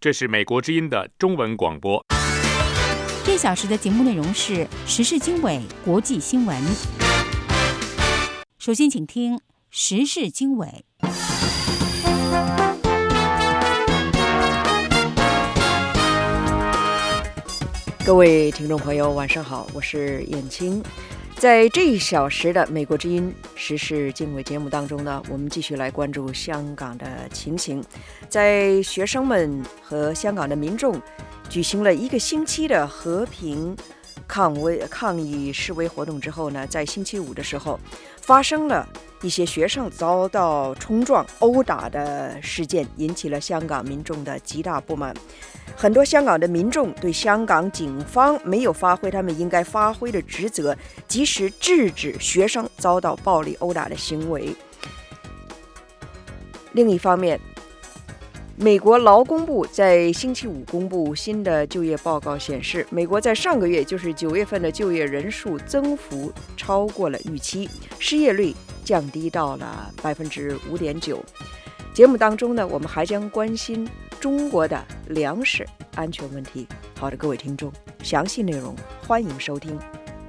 这是美国之音的中文广播。 这小时的节目内容是时事经纬国际新闻。首先请听时事经纬。 各位听众朋友晚上好，我是燕青。在这一小时的美国之音时事经纬节目当中呢，我们继续来关注香港的情形。在学生们和香港的民众举行了1个星期的和平抗议示威活动之后呢，在星期五的时候发生了一些学生遭到冲撞殴打的事件，引起了香港民众的极大不满。很多香港的民众对香港警方没有发挥他们应该发挥的职责，及时制止学生遭到暴力殴打的行为。另一方面，美国劳工部在星期五公布新的就业报告，显示美国在上个月，就是9月份的就业人数增幅超过了预期，失业率降低到了 5.9%。 节目当中呢，我们还将关心中国的粮食安全问题。好的，各位听众，详细内容欢迎收听。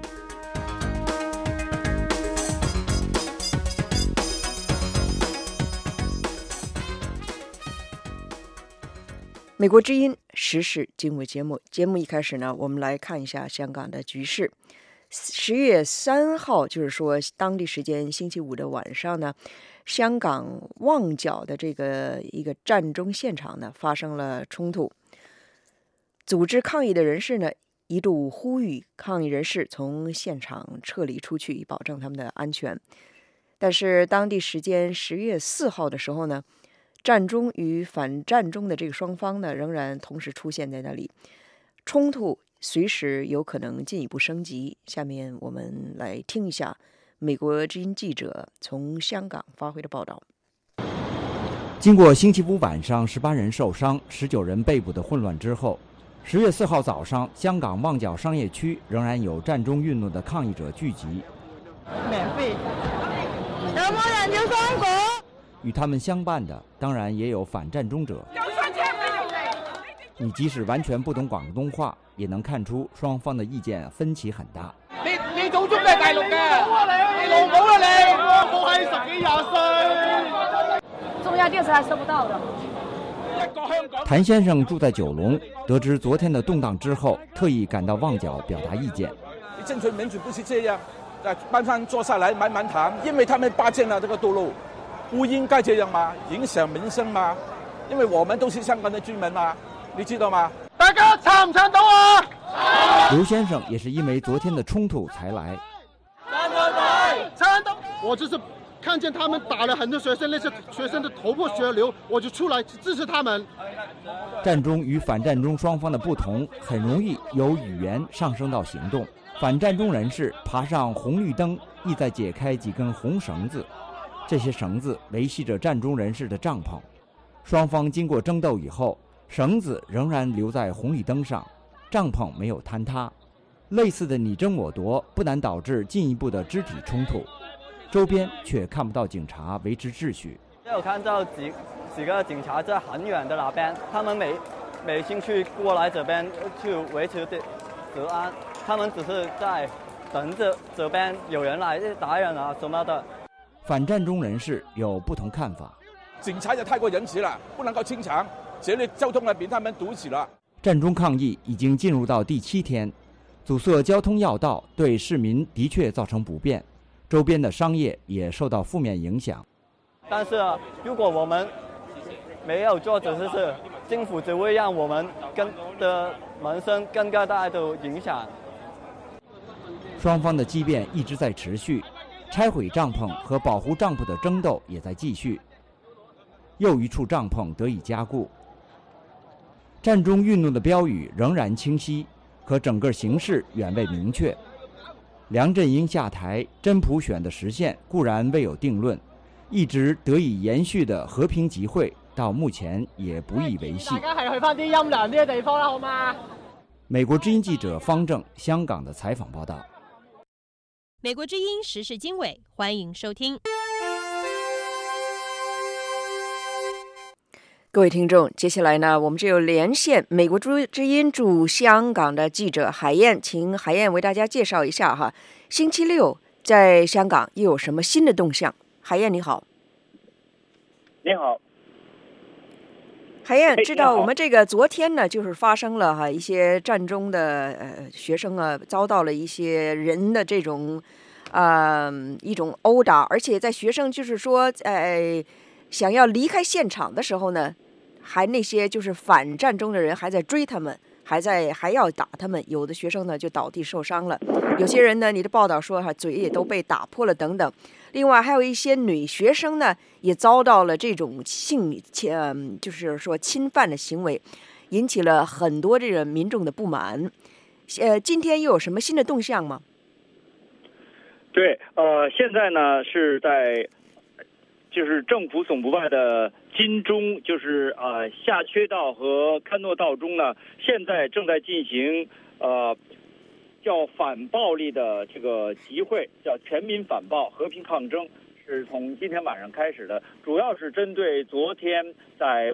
美国之音时事经纬节目一开始呢，我们来看一下香港的局势。10月3号，就是说当地时间星期五的晚上呢，香港旺角的一个战争现场呢发生了冲突。组织抗议的人士呢一度呼吁抗议人士从现场撤离出去，以保证他们的安全。但是当地时间10月4号的时候呢，战中与反战中的这个双方呢仍然同时出现在那里，冲突随时有可能进一步升级。下面我们来听一下美国之音记者从香港发回的报道。 经过星期五晚上18人受伤、19人被捕的混乱之后，10月4号早上，香港旺角商业区仍然有战中运动的抗议者聚集。 免费，有冇人要生果？ 与他们相伴的，当然也有反战中者。你即使完全不懂廣東話，也能看出雙方的意見分歧很大。 你祖宗都係大陸嘅，你老母啦你！我係10幾20歲。中央電視係收不到的。 譚先生住在九龍，得知昨天的動盪之後，特意趕到旺角表達意見。 你爭取民主不是這樣，班上坐下來慢慢談，因為他們霸佔了這個道路，不應該這樣嘛，影響民生嘛，因為我們都是香港的居民嘛。你知道嗎？大家撐唔撐到啊？ 劉先生也是因為昨天的衝突才來。 撐到！我就是看見他們打了很多學生，那些學生的頭破血流，我就出來支持他們。 戰中與反戰中雙方的不同，很容易由語言上升到行動。反戰中人士爬上紅綠燈，意在解開幾根紅繩子，這些繩子維繫着戰中人士的帳篷。雙方經過爭鬥以後，繩子仍然留在紅綠燈上，帳篷沒有坍塌。類似的你爭我奪不難導致進一步的肢體衝突，周邊卻看不到警察維持秩序。 有看到幾個警察在很遠的那邊，他們沒興趣過來這邊去維持治安，他們只是在等着這邊有人來打人啊什麼的。 反戰中人士有不同看法， 警察也太過仁慈了，不能夠清場。這裏交通被他們堵死了。 戰中抗議已經進入到第7天，阻塞交通要道對市民的確造成不便，周邊的商業也受到負面影響。 但是如果我們沒有做這些事，政府只會讓我們的民生更加大的影響。 雙方的激辯一直在持續，拆毀帳篷和保護帳篷的爭鬥也在繼續，又一處帳篷得以加固。戰中運動的標語仍然清晰，可整個形勢遠未明確。梁振英下台，真普選的實現固然未有定論，一直得以延續的和平集會到目前也不易維繫。 大家係去返啲陰涼啲嘅地方啦，好嗎？ 美國之音記者方正香港的採訪報道。 美國之音時事經緯，歡迎收聽。 各位听众，接下来呢，我们就连线美国之音驻香港的记者海燕，请海燕为大家介绍一下哈，星期六在香港又有什么新的动向？海燕你好。 你好， 海燕，知道我们这个昨天呢，就是发生了一些战中的学生啊，遭到了一些人的这种一种殴打，而且在学生就是说想要离开现场的时候呢，还那些就是反战中的人还在追他们，还要打他们，有的学生呢就倒地受伤了，有些人呢你的报道说嘴也都被打破了等等。另外还有一些女学生呢也遭到了这种就是说侵犯的行为，引起了很多这个民众的不满。今天又有什么新的动向吗？ 对，现在呢是在就是政府总部外的金钟，就是下缺道和康诺道中呢，现在正在进行叫反暴力的这个集会，叫全民反暴和平抗争，是从今天晚上开始的，主要是针对昨天晚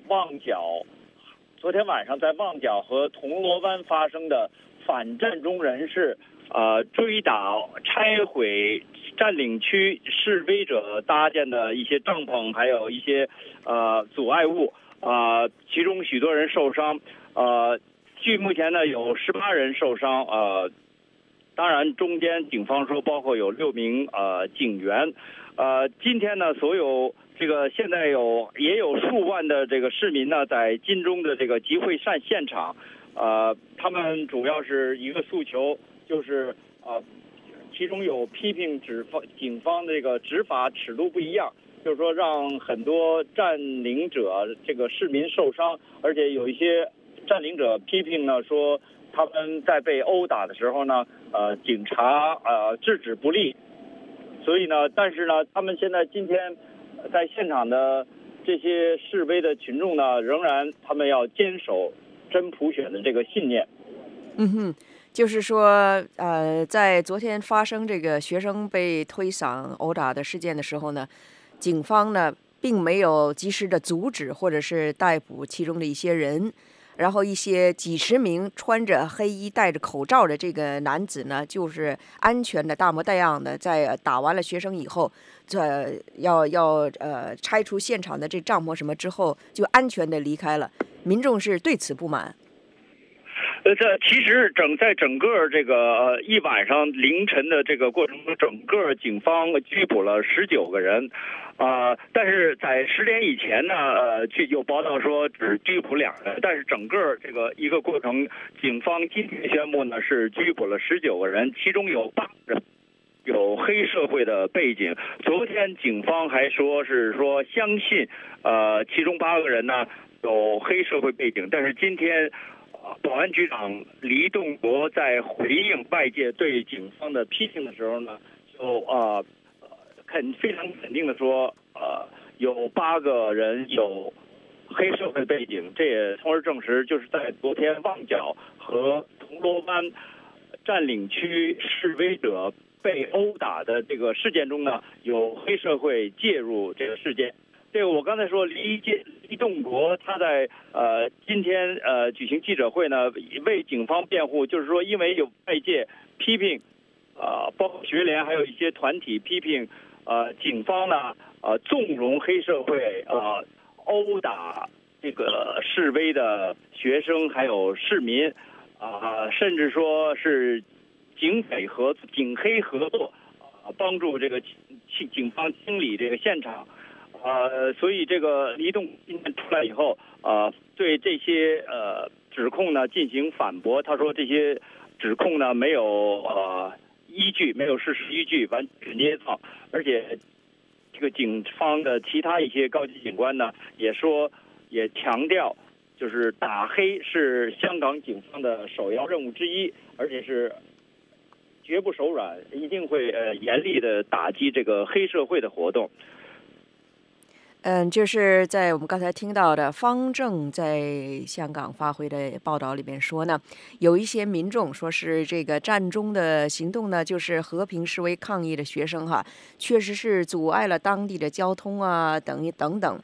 上在旺角和铜锣湾发生的反战中人士追打、拆毁占领区示威者搭建的一些帐篷，还有一些阻碍物，其中许多人受伤，据目前呢有18人受伤，当然中间警方说包括有6名警员，今天呢所有这个现在也有数万的这个市民呢在金钟的这个集会现场，他们主要是一个诉求，就是其中有批评警方这个执法尺度不一样，就是说让很多占领者这个市民受伤，而且有一些占领者批评呢说他们在被殴打的时候呢，警察制止不力，所以呢，但是呢，他们现在今天在现场的这些示威的群众呢，仍然他们要坚守真普选的这个信念。 就是说，在昨天发生这个学生被推搡殴打的事件的时候呢，警方呢并没有及时的阻止或者是逮捕其中的一些人，然后一些几十名穿着黑衣戴着口罩的这个男子呢，就是安全的大模大样的在打完了学生以后，要拆除现场的这帐篷什么之后，就安全的离开了。民众是对此不满。 这其实在整个这个一晚上凌晨的这个过程中，整个警方拘捕了19个人，但是在10点以前呢，有报道说只拘捕2人，但是整个这个一个过程，警方今天宣布呢是拘捕了19个人，其中有8人有黑社会的背景。昨天警方还说相信其中8个人呢有黑社会背景，但是今天保安局长黎栋国在回应外界对警方的批评的时候呢，就非常肯定的说，有8个人有黑社会背景，这也从而证实，就是在昨天旺角和铜锣湾占领区示威者被殴打的这个事件中呢，有黑社会介入这个事件。这个我刚才说黎栋国他在今天举行记者会呢，为警方辩护，就是说因为有外界批评，包括学联还有一些团体批评警方呢纵容黑社会殴打这个示威的学生还有市民，甚至说是警黑合作，帮助这个警方清理这个现场。所以这个黎栋今天出来以后，对这些指控呢进行反驳。他说这些指控呢没有依据，没有事实依据，完全捏造。而且这个警方的其他一些高级警官呢也强调，就是打黑是香港警方的首要任务之一，而且是绝不手软，一定会严厉的打击这个黑社会的活动。 就是在我们刚才听到的方正在香港发回的报道里面说呢，有一些民众说是这个战中的行动呢，就是和平示威抗议的学生确实是阻碍了当地的交通等等。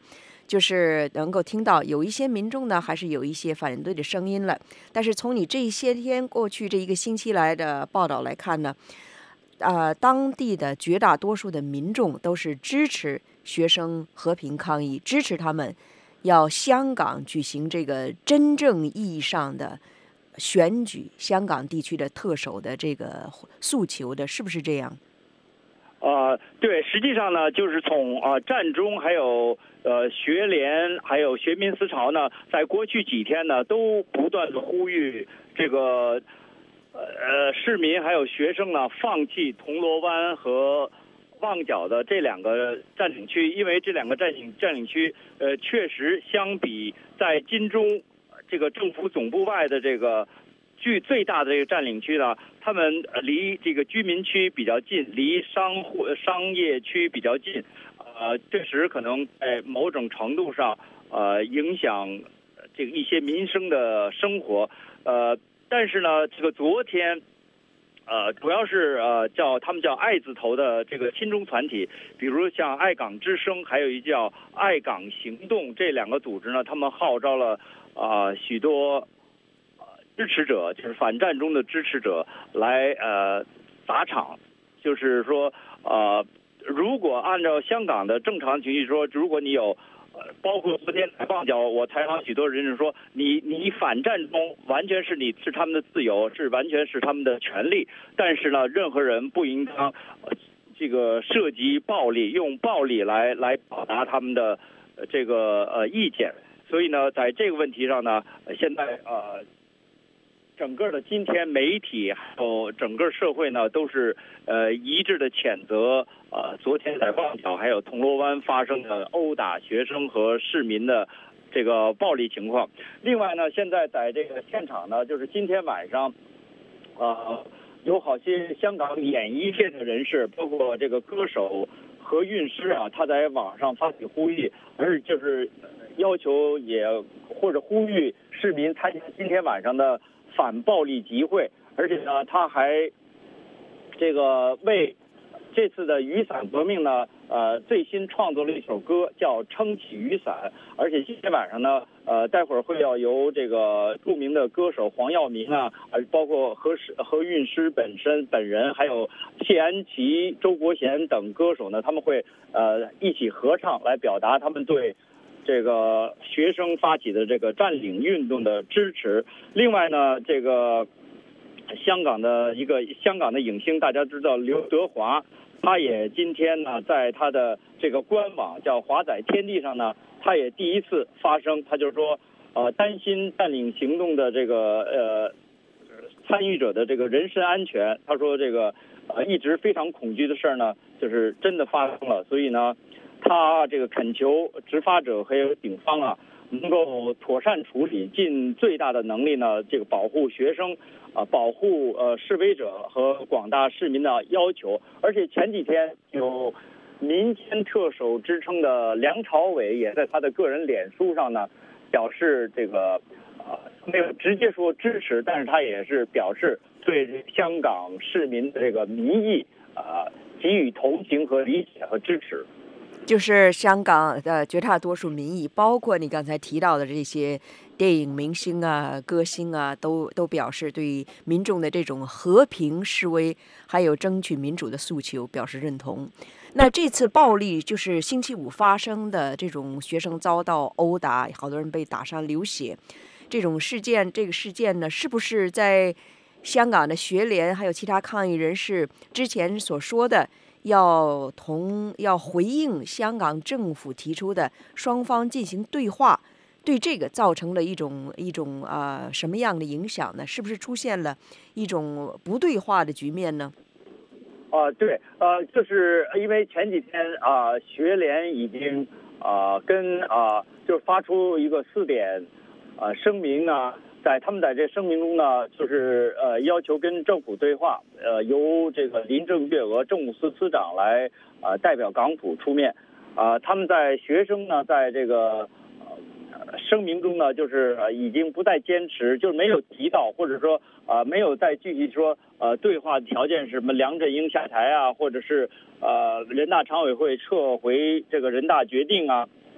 就是能够听到有一些民众呢，还是有一些反对的声音了。但是从你这些天过去这一个星期来的报道来看呢，当地的绝大多数的民众都是支持学生和平抗议，支持他们要香港举行这个真正意义上的选举香港地区的特首的这个诉求的，是不是这样？ 对，实际上呢，就是从战中还有学联还有学民思潮呢，在过去几天呢，都不断的呼吁这个市民还有学生呢，放弃铜锣湾和旺角的这2个占领区，因为这2个占领区确实相比在金钟这个政府总部外的这个最大的这个占领区呢，他们离这个居民区比较近，离商业区比较近，确实可能在某种程度上影响这个一些民生的生活，但是呢，这个昨天主要是他们叫爱字头的这个亲中团体，比如像爱港之声，还有一叫爱港行动，这2个组织呢，他们号召了许多支持者，就是反战中的支持者来打场，就是说如果按照香港的正常程序说，如果你有包括昨天在旺角，我采访许多人是说，你反战中完全是他们的自由，完全是他们的权利，但是呢，任何人不应当这个涉及暴力，用暴力来表达他们的这个意见。所以呢，在这个问题上呢，现在整个的今天媒体还有整个社会呢，都是一致的谴责昨天在旺角还有铜锣湾发生的殴打学生和市民的这个暴力情况。另外呢，现在在这个现场呢，就是今天晚上有好些香港演艺界的人士，包括这个歌手何韵诗他在网上发起呼吁，而就是要求或者呼吁市民参加今天晚上的反暴力集会，而且呢，他还这个为这次的雨伞革命呢，最新创作了一首歌，叫《撑起雨伞》，而且今天晚上呢，待会儿会要由这个著名的歌手黄耀明包括何韵诗本人，还有谢安琪、周国贤等歌手呢，他们会一起合唱来表达他们对这个学生发起的这个占领运动的支持。另外呢，这个香港的影星，大家知道刘德华，他也今天呢，在他的这个官网叫华仔天地上呢，他也第一次发声，他就说担心占领行动的这个参与者的这个人身安全。他说这个一直非常恐惧的事呢，就是真的发生了，所以呢，他这个恳求执法者还有警方能够妥善处理，尽最大的能力呢，这个保护学生保护示威者和广大市民的要求。而且前几天有民间特首之称的梁朝伟也在他的个人脸书上呢，表示这个没有直接说支持，但是他也是表示对香港市民的这个民意给予同情和理解和支持。 就是香港的绝大多数民意，包括你刚才提到的这些电影明星歌星都表示对民众的这种和平示威还有争取民主的诉求表示认同。那这次暴力就是星期五发生的这种学生遭到殴打，好多人被打伤流血，这个事件呢，是不是在香港的学联还有其他抗议人士之前所说的要回应香港政府提出的双方进行对话，对这个造成了一种什么样的影响呢？是不是出现了一种不对话的局面呢？ 对，就是因为前几天学联已经就发出一个4点声明呢。他们在这声明中呢，就是要求跟政府对话，由这个林郑月娥政务司司长来代表港府出面。他们在学生呢，在这个声明中呢，就是已经不再坚持，就是没有提到，或者说没有再具体说对话条件是什么，梁振英下台或者是人大常委会撤回这个人大决定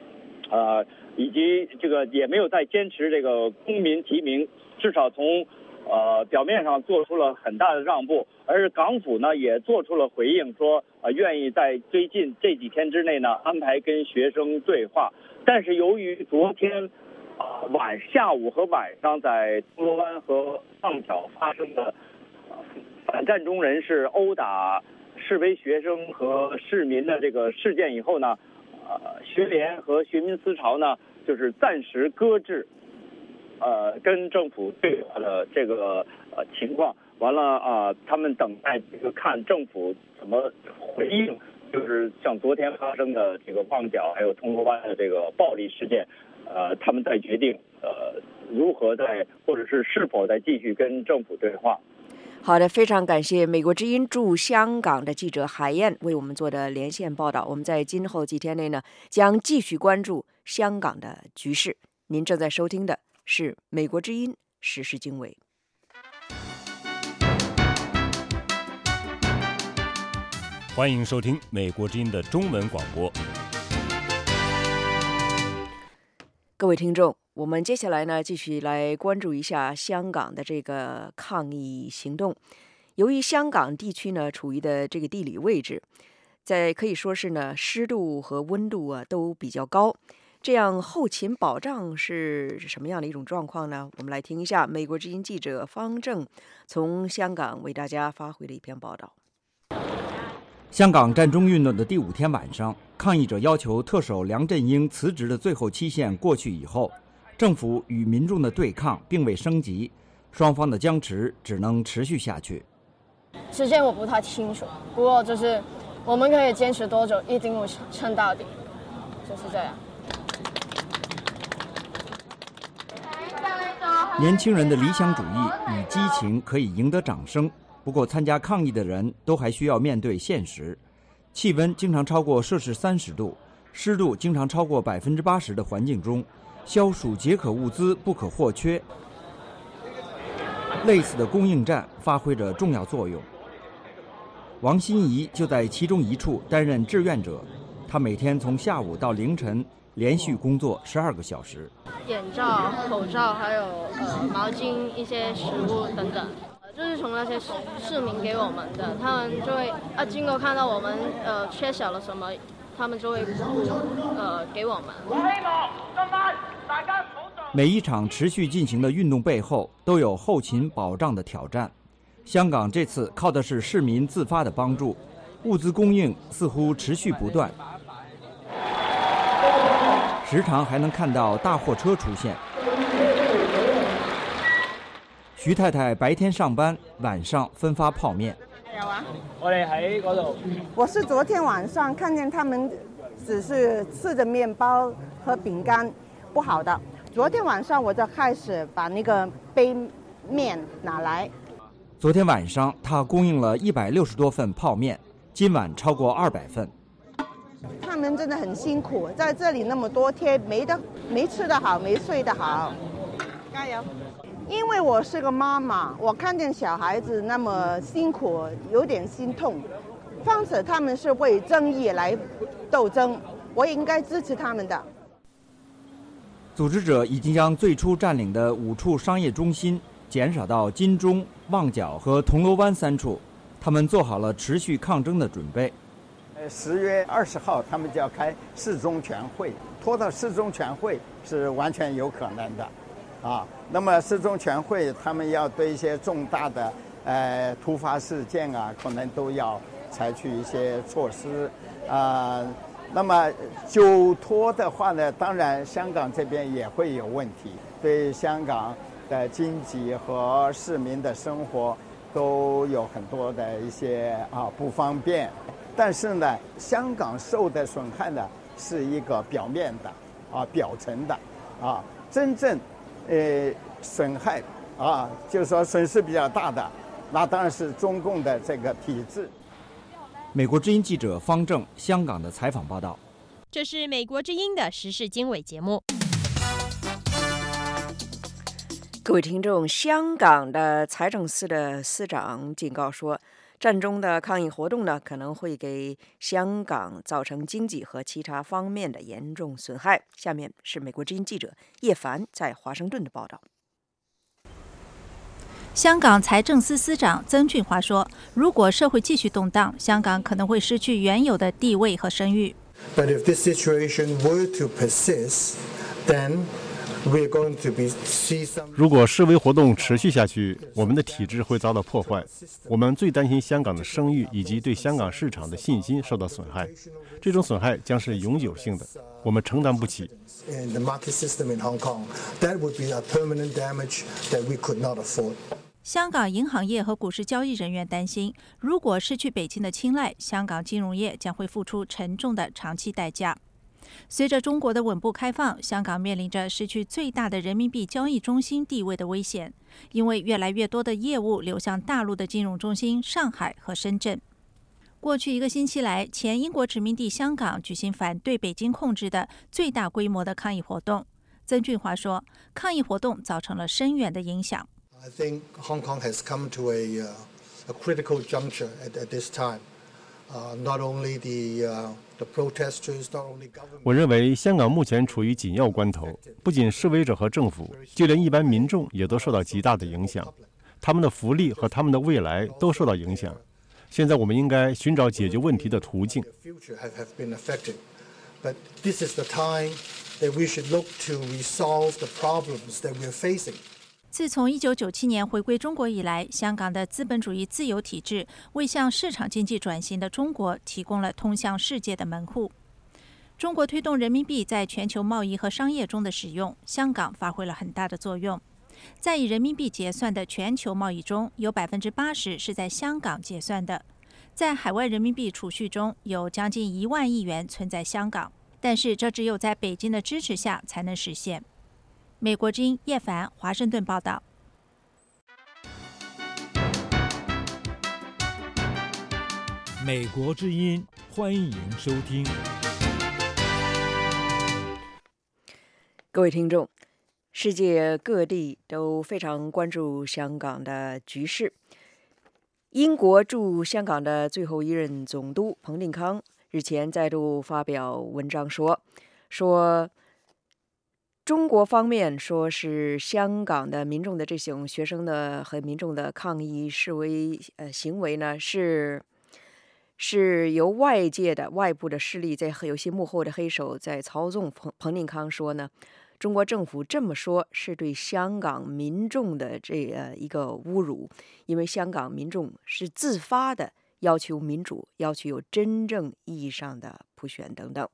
以及这个也没有再坚持这个公民提名，至少从表面上做出了很大的让步。而港府呢也做出了回应，说愿意在最近这几天之内呢安排跟学生对话。但是由于昨天下午和晚上在铜锣湾和旺角发生的反战中人士殴打示威学生和市民的这个事件以后呢，学联和学民思潮呢就是暂时搁置跟政府对话的这个情况。完了他们等待这个看政府怎么回应，就是像昨天发生的这个旺角还有铜锣湾的这个暴力事件，他们再决定如何或者是否再继续跟政府对话。 好的，非常感谢美国之音驻香港的记者海燕为我们做的连线报道。我们在今后几天内呢，将继续关注香港的局势。您正在收听的是美国之音时事经纬。 欢迎收听美国之音的中文广播。 各位听众，我们接下来呢继续来关注一下香港的这个抗议行动。由于香港地区呢处于的这个地理位置，可以说是呢湿度和温度都比较高，这样后勤保障是什么样的一种状况呢？我们来听一下美国之音记者方正从香港为大家发回的一篇报道。 香港占中运动的第5天晚上，抗议者要求特首梁振英辞职的最后期限过去以后，政府与民众的对抗并未升级，双方的僵持只能持续下去。 时间我不太清楚，不过就是我们可以坚持多久，一定会撑到底，就是这样。 年轻人的理想主义与激情可以赢得掌声。不过参加抗议的人都还需要面对现实，气温经常超过摄氏30度，湿度经常超过80%的环境中，消暑解渴物资不可或缺。类似的供应站发挥着重要作用。王心怡就在其中一处担任志愿者，她每天从下午到凌晨连续工作12个小时。 眼罩、口罩还有毛巾、一些食物等等。就是从那些市民给我们的，他们就会经过看到我们缺少了什么，他们就会给我们。 每一场持续进行的运动背后都有后勤保障的挑战。香港这次靠的是市民自发的帮助，物资供应似乎持续不断，时常还能看到大货车出现。徐太太白天上班，晚上分发泡面。 有啊，我哋喺嗰度。我是昨天晚上看见他们只是吃着面包和饼干，不好的。昨天晚上我就开始把那个杯面拿来。 昨天晚上他供应了160多份泡面，今晚超过200份。 他们真的很辛苦，在这里那么多天，没吃得好，没睡得好。加油！因为我是个妈妈，我看见小孩子那么辛苦，有点心痛。况且他们是为正义来斗争，我应该支持他们的。 组织者已经将最初占领的5处商业中心减少到金钟、旺角和铜锣湾3处，他们做好了持续抗争的准备。 10月20号他们就要开四中全会，拖到四中全会是完全有可能的。那么四中全会他们要对一些重大的突发事件可能都要采取一些措施那么久拖的话呢，当然香港这边也会有问题，对香港的经济和市民的生活都有很多的一些不方便。但是呢，香港受的损害呢是一个表面的表层的真正损害就是说损失比较大的，那当然是中共的这个体制。 美国之音记者方正香港的采访报道。 这是美国之音的时事经纬节目。 各位听众，香港的财政司的司长警告说， 战中的抗议活动呢，可能会给香港造成经济和其他方面的严重损害。下面是美国之音记者叶凡在华盛顿的报道。 香港财政司司长曾俊华说，如果社会继续动荡，香港可能会失去原有的地位和声誉。 But if this situation were to persist, then we're going to see some. 如果示威活动持续下去，我们的体制会遭到破坏。我们最担心香港的声誉以及对香港市场的信心受到损害，这种损害将是永久性的，我们承担不起。 In the market system in Hong Kong, that would be a permanent damage that we could not afford. 香港银行业和股市交易人员担心，如果失去北京的青睐，香港金融业将会付出沉重的长期代价。随着中国的稳步开放，香港面临着失去最大的人民币交易中心地位的危险，因为越来越多的业务流向大陆的金融中心上海和深圳。过去1个星期来，前英国殖民地香港举行反对北京控制的最大规模的抗议活动。曾俊华说，抗议活动造成了深远的影响。 I think Hong Kong has come to a critical juncture at this time. Not only the protesters, not only government. 我认为香港目前处于紧要关头，不仅示威者和政府，就连一般民众也都受到极大的影响，他们的福利和他们的未来都受到影响。现在我们应该寻找解决问题的途径。 But this is the time that we should look to resolve the problems that we're facing. 自从1997年回归中国以来，香港的资本主义自由体制为向市场经济转型的中国提供了通向世界的门户。中国推动人民币在全球贸易和商业中的使用，香港发挥了很大的作用。在以人民币结算的全球贸易中，有80%是在香港结算的。在海外人民币储蓄中，有将近1万亿元存在香港，但是这只有在北京的支持下才能实现。美国之音叶凡，华盛顿报道。 美国之音，欢迎收听。 各位听众，世界各地都非常关注香港的局势。英国驻香港的最后一任总督彭定康日前再度发表文章说中国方面说是香港的民众的这种学生的和民众的抗议示威行为呢，是由外界的外部的势力在有些幕后的黑手在操纵。彭定康说呢，中国政府这么说是对香港民众的一个侮辱，因为香港民众是自发的要求民主，要求有真正意义上的普选等等。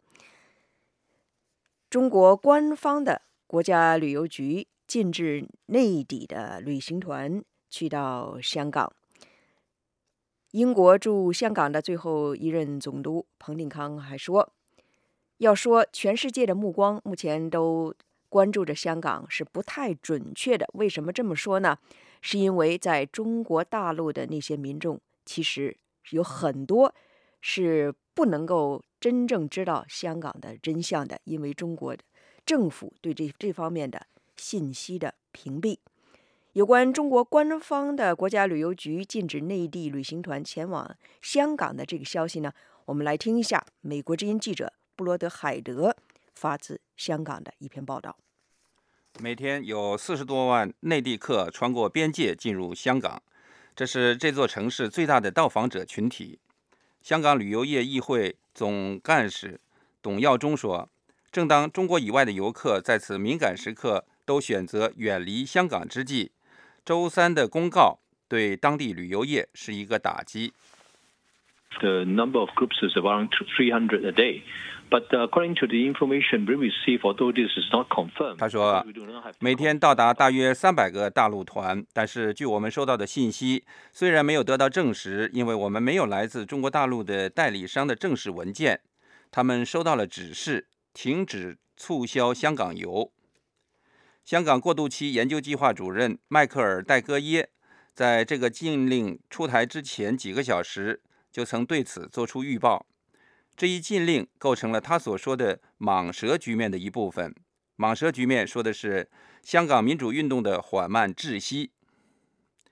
中国官方的国家旅游局禁止内地的旅行团去到香港。英国驻香港的最后一任总督彭定康还说，要说全世界的目光目前都关注着香港是不太准确的。为什么这么说呢？是因为在中国大陆的那些民众其实有很多是不能够真正知道香港的真相的，因为中国政府对这方面的信息的屏蔽。有关中国官方的国家旅游局禁止内地旅行团前往香港的这个消息呢，我们来听一下美国之音记者布罗德海德发自香港的一篇报道。 每天有40多万内地客穿过边界进入香港，这是这座城市最大的到访者群体。香港旅游业议会总干事董耀中说，正当中国以外的游客在此敏感时刻都选择远离香港之际，周三的公告对当地旅游业是一个打击。 The number of groups is around 300 a day. But according to the information we receive, although this is not confirmed, 他说，每天到达大约300个大陆团，但是据我们收到的信息，虽然没有得到证实，因为我们没有来自中国大陆的代理商的正式文件，他们收到了指示，停止促销香港游。香港过渡期研究计划主任迈克尔·戴戈耶在这个禁令出台之前几个小时就曾对此做出预报。这一禁令构成了他所说的蟒蛇局面的一部分。蟒蛇局面说的是香港民主运动的缓慢窒息。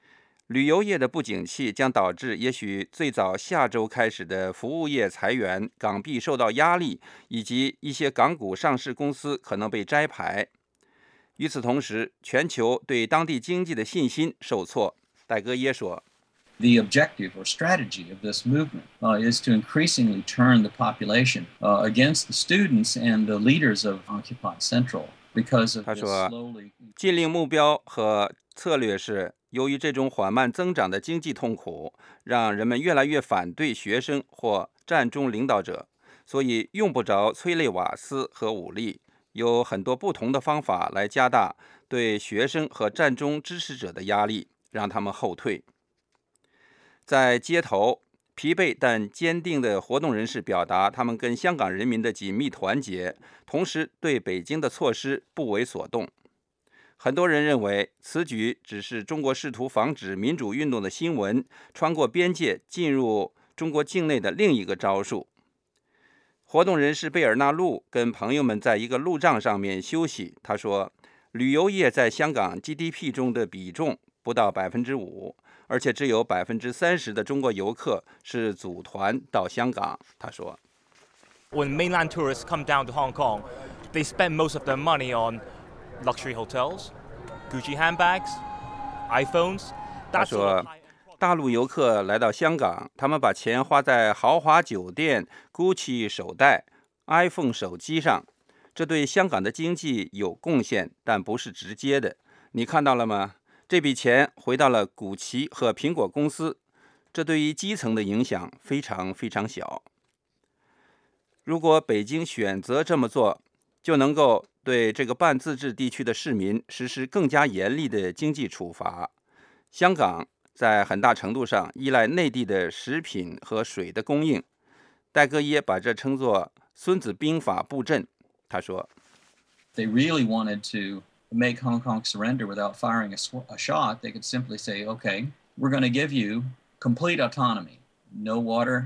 旅游业的不景气将导致也许最早下周开始的服务业裁员、港币受到压力，以及一些港股上市公司可能被摘牌。与此同时，全球对当地经济的信心受挫。戴戈耶说 The objective or strategy of this movement is to increasingly turn the population against the students and the leaders of Occupy Central because of this slowly. 禁令目标和策略是，由于这种缓慢增长的经济痛苦，让人们越来越反对学生或战中领导者，所以用不着催泪瓦斯和武力，有很多不同的方法来加大对学生和战中支持者的压力，让他们后退。在街头，疲惫但坚定的活动人士表达他们跟香港人民的紧密团结，同时对北京的措施不为所动。很多人认为此举只是中国试图防止民主运动的新闻穿过边界进入中国境内的另一个招数。活动人士贝尔纳路跟朋友们在一个路障上面休息，他说，旅游业在香港 GDP 中的比重不到 5%， 而且只有 30% 的中国游客是组团到香港。他说 When mainland tourists come down to Hong Kong, they spend most of their money on luxury hotels, Gucci handbags, iPhones. 他说，大陆游客来到香港，他们把钱花在豪华酒店、Gucci 手袋、iPhone 手机上，这对香港的经济有贡献，但不是直接的。你看到了吗？这笔钱回到了古奇和苹果公司，这对于基层的影响非常非常小。如果北京选择这么做，就能够对这个半自治地区的市民实施更加严厉的经济处罚。香港在很大程度上依赖内地的食品和水的供应。戴戈耶把这称作孙子兵法布阵。他说 They really wanted to make Hong Kong surrender without firing a shot. They could simply say, okay, we're going to give you complete autonomy. No water,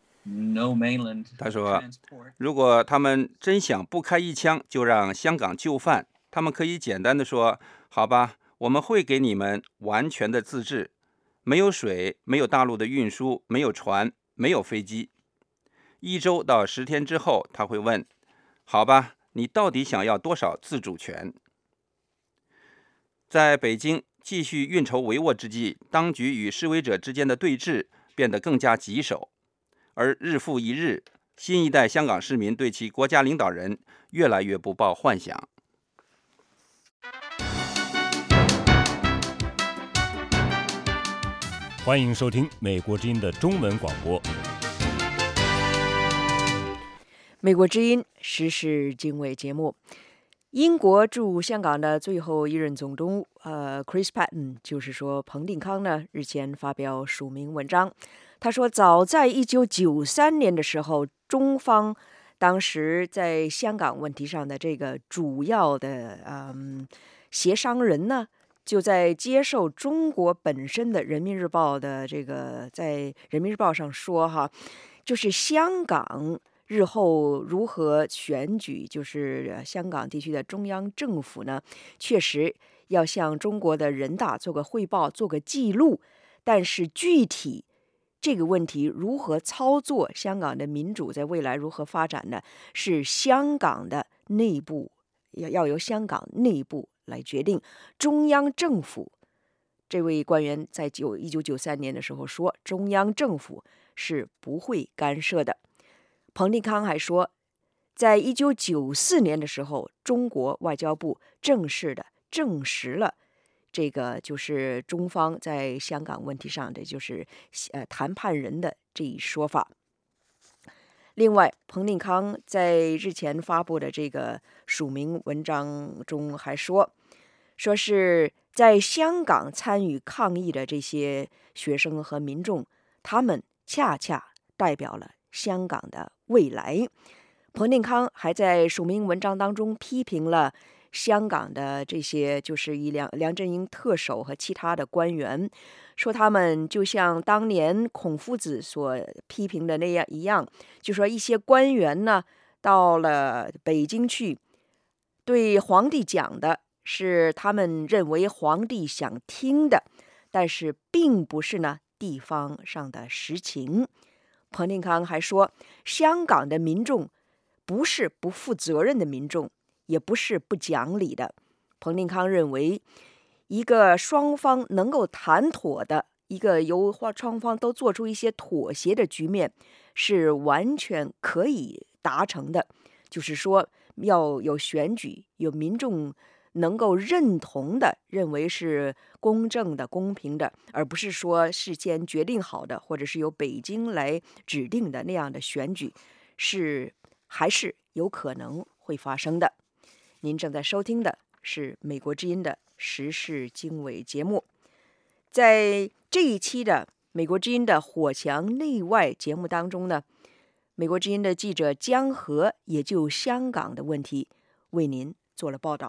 no mainland. 他说，如果他们真想不开一枪就让香港就范，他们可以简单的说，好吧，我们会给你们完全的自治，没有水，没有大陆的运输，没有船，没有飞机。1周到10天之后，他会问，好吧，你到底想要多少自主权？在北京继续运筹帷幄之际，当局与示威者之间的对峙变得更加棘手，而日复一日，新一代香港市民对其国家领导人越来越不抱幻想。 欢迎收听美国之音的中文广播。 美国之音时事经纬节目。英国驻香港的最后一任总督Chris Patten， 就是说彭定康呢，日前发表署名文章。他说，早在1993年的时候，中方当时在香港问题上的这个主要的协商人呢，就在接受中国本身的《人民日报》的这个在《人民日报》上说哈，就是香港日后如何选举，就是香港地区的中央政府呢，确实要向中国的人大做个汇报，做个记录。但是具体这个问题如何操作，香港的民主在未来如何发展呢？是香港的内部，要由香港内部来决定。中央政府，这位官员在1993年的时候说，中央政府是不会干涉的。彭定康还说，在1994年的时候，中国外交部正式的证实了这个就是中方在香港问题上的就是谈判人的这一说法。另外，彭定康在日前发布的这个署名文章中还说是在香港参与抗议的这些学生和民众，他们恰恰代表了香港的未来。彭定康还在署名文章当中批评了香港的这些就是以梁振英特首和其他的官员，说他们就像当年孔夫子所批评的那样一样，就说一些官员呢到了北京去，对皇帝讲的是他们认为皇帝想听的， 但是并不是呢地方上的实情。彭定康还说，香港的民众不是不负责任的民众，也不是不讲理的。彭定康认为，一个双方能够谈妥的，一个由双方都做出一些妥协的局面，是完全可以达成的。就是说，要有选举，有民众能够认同的，认为是公正的、公平的，而不是说事先决定好的，或者是由北京来指定的那样的选举，还是有可能会发生的。您正在收听的是美国之音的时事经纬节目。在这一期的美国之音的火墙内外节目当中呢，美国之音的记者江河也就香港的问题为您做了报道。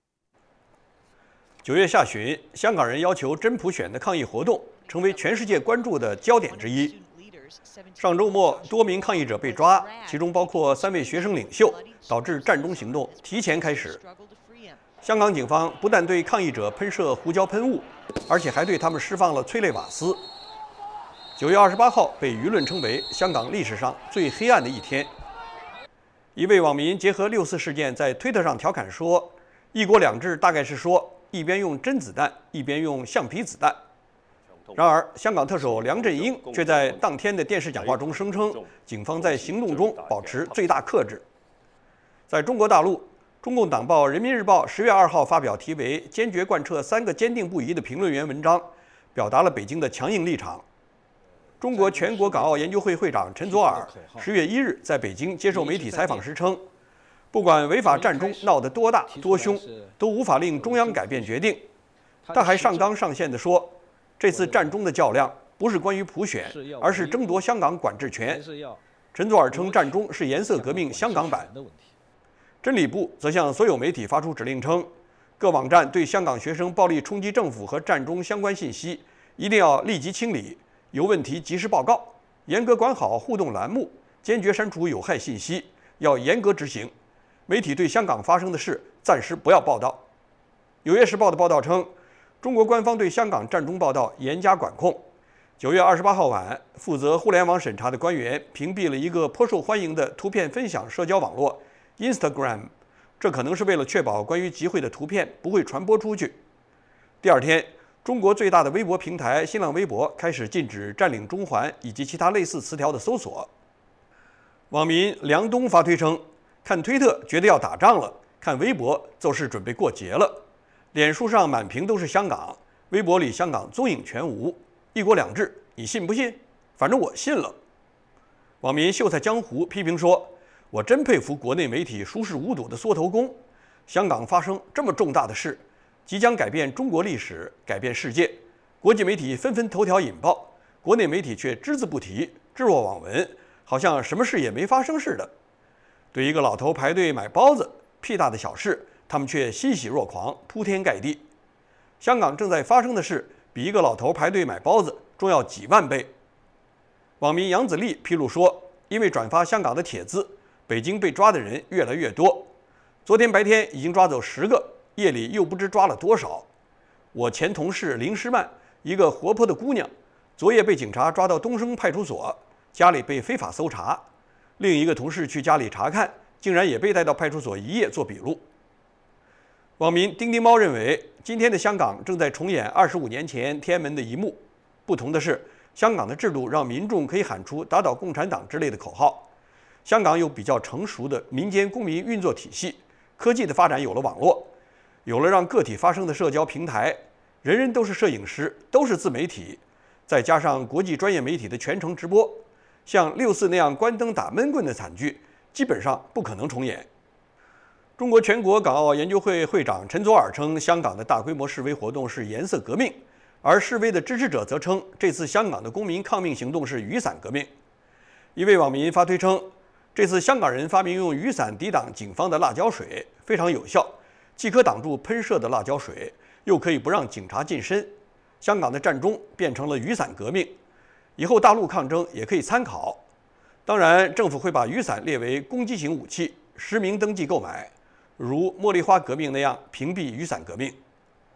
9月下旬，香港人要求真普选的抗议活动成为全世界关注的焦点之一。上周末，多名抗议者被抓，其中包括3位学生领袖，导致占中行动提前开始。香港警方不但对抗议者喷射胡椒喷雾，而且还对他们释放了催泪瓦斯。9月28号被舆论称为香港历史上最黑暗的一天。一位网民结合6·4事件在推特上调侃说：“一国两制大概是说一边用真子弹，一边用橡皮子弹。”然而，香港特首梁振英却在当天的电视讲话中声称，警方在行动中保持最大克制。在中国大陆，中共党报《人民日报》10月2号发表题为“坚决贯彻3个坚定不移”的评论员文章，表达了北京的强硬立场。中国全国港澳研究会会长陈佐洱10月1日在北京接受媒体采访时称，不管违法占中闹得多大多凶，都无法令中央改变决定。他还上纲上线地说，这次占中的较量不是关于普选，而是争夺香港管制权。陈佐洱称占中是颜色革命香港版。真理部则向所有媒体发出指令称，各网站对香港学生暴力冲击政府和占中相关信息一定要立即清理，有问题及时报告，严格管好互动栏目，坚决删除有害信息，要严格执行。媒体对香港发生的事暂时不要报道。《纽约时报》的报道称，中国官方对香港占中报道严加管控。9月28号晚，负责互联网审查的官员屏蔽了一个颇受欢迎的图片分享社交网络 Instagram， 这可能是为了确保关于集会的图片不会传播出去。第二天，中国最大的微博平台新浪微博开始禁止占领中环以及其他类似词条的搜索。网民梁东发推称，看推特觉得要打仗了，看微博就是准备过节了。脸书上满屏都是香港，微博里香港踪影全无。一国两制，你信不信？反正我信了。网民秀才江湖批评说，我真佩服国内媒体熟视无睹的缩头功。香港发生这么重大的事，即将改变中国历史，改变世界，国际媒体纷纷头条引爆，国内媒体却只字不提，置若罔闻，好像什么事也没发生似的。对一个老头排队买包子，屁大的小事，他们却欣喜若狂，铺天盖地。香港正在发生的事，比一个老头排队买包子重要几万倍。网民杨子立披露说，因为转发香港的帖子，北京被抓的人越来越多。昨天白天已经抓走10个，夜里又不知抓了多少。我前同事林诗曼，一个活泼的姑娘，昨夜被警察抓到东升派出所，家里被非法搜查。另一个同事去家里查看，竟然也被带到派出所一夜做笔录。网民丁丁猫认为，今天的香港正在重演25年前天安门的一幕。不同的是，香港的制度让民众可以喊出打倒共产党之类的口号。香港有比较成熟的民间公民运作体系，科技的发展有了网络，有了让个体发声的社交平台，人人都是摄影师，都是自媒体，再加上国际专业媒体的全程直播，像6·4那样关灯打闷棍的惨剧，基本上不可能重演。中国全国港澳研究会会长陈佐洱称，香港的大规模示威活动是颜色革命，而示威的支持者则称，这次香港的公民抗命行动是雨伞革命。一位网民发推称，这次香港人发明用雨伞抵挡警方的辣椒水，非常有效，既可挡住喷射的辣椒水，又可以不让警察近身。香港的占中变成了雨伞革命，以后大陆抗争也可以参考。当然，政府会把雨伞列为攻击型武器，实名登记购买，如茉莉花革命那样屏蔽雨伞革命。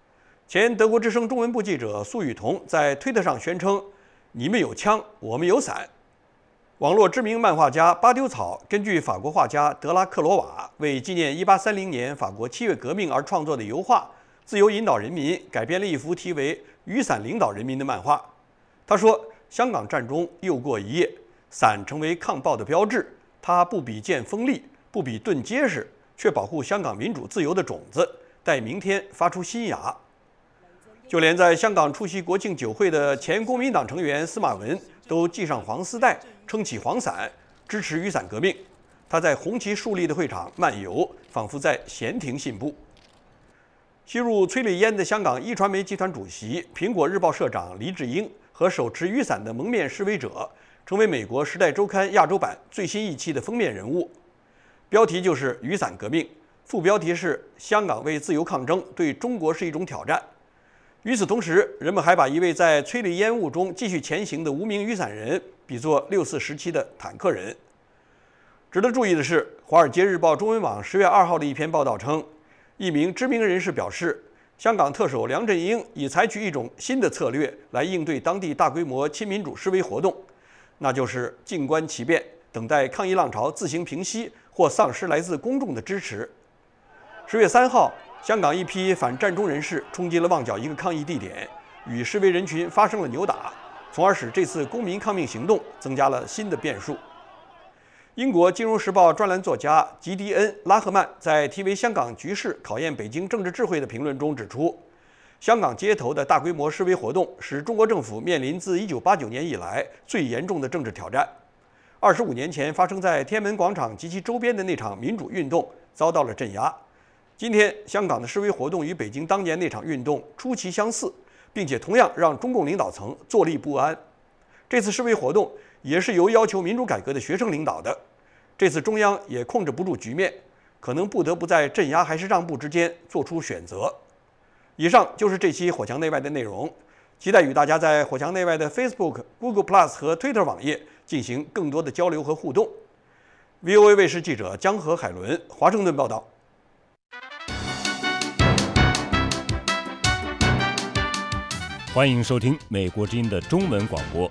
前德国之声中文部记者苏雨桐在推特上宣称：“你们有枪，我们有伞。”网络知名漫画家巴丢草根据法国画家德拉克罗瓦为纪念1830年法国7月革命而创作的油画《自由引导人民》改编了一幅题为《雨伞领导人民》的漫画。他说：“香港战中又过一夜，伞成为抗暴的标志，它不比剑锋利，不比盾结实，却保护香港民主自由的种子，待明天发出新芽。”就连在香港出席国庆酒会的前公民党成员司马文都系上黄丝带，撑起黄伞，支持雨伞革命。他在红旗树立的会场漫游，仿佛在闲庭信步。吸入催泪烟的香港一传媒集团主席、苹果日报社长黎智英和手持雨伞的蒙面示威者，成为美国《时代周刊》亚洲版最新一期的封面人物。标题就是“雨伞革命”，副标题是“香港为自由抗争，对中国是一种挑战”。与此同时，人们还把一位在催泪烟雾中继续前行的无名雨伞人比作6·4时期的坦克人。值得注意的是，《华尔街日报》中文网10月2号的一篇报道称，一名知名人士表示，香港特首梁振英已采取一种新的策略来应对当地大规模亲民主示威活动，那就是静观其变，等待抗议浪潮自行平息或丧失来自公众的支持。10月3号，香港一批反战中人士冲击了旺角一个抗议地点，与示威人群发生了扭打，从而使这次公民抗命行动增加了新的变数。英国《金融时报》专栏作家吉迪恩·拉赫曼在题为《香港局势考验北京政治智慧》的评论中指出，香港街头的大规模示威活动使中国政府面临自1989年以来最严重的政治挑战。25年前发生在天安门广场及其周边的那场民主运动遭到了镇压。今天，香港的示威活动与北京当年那场运动出奇相似，并且同样让中共领导层坐立不安。这次示威活动也是由要求民主改革的学生领导的。这次中央也控制不住局面，可能不得不在镇压还是让步之间做出选择。以上就是这期火墙内外的内容，期待与大家在火墙内外的 Facebook、Google Plus 和 Twitter 网页进行更多的交流和互动。VOA 卫视记者江河海伦华盛顿报道。 欢迎收听美国之音的中文广播。